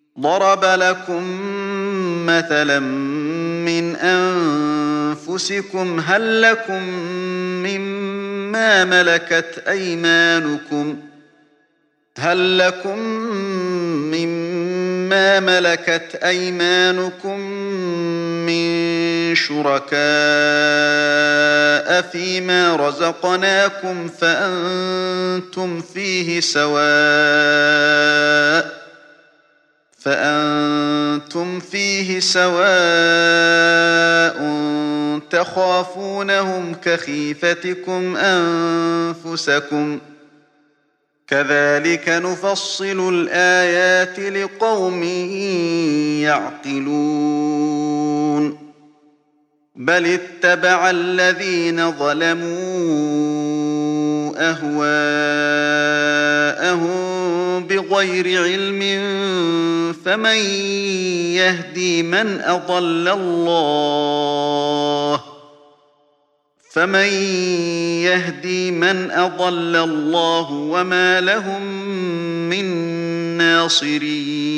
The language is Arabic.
ضرب لكم مثلا من أنفسكم هل لكم مما ملكت أيمانكم من شركاء فيما رزقناكم فأنتم فيه سواء تخافونهم كخيفتكم أنفسكم كذلك نفصل الآيات لقوم يعقلون بل اتبع الذين ظلموا أهواءهم بغير علم فمن يهدي من أضل الله وما لهم من ناصرين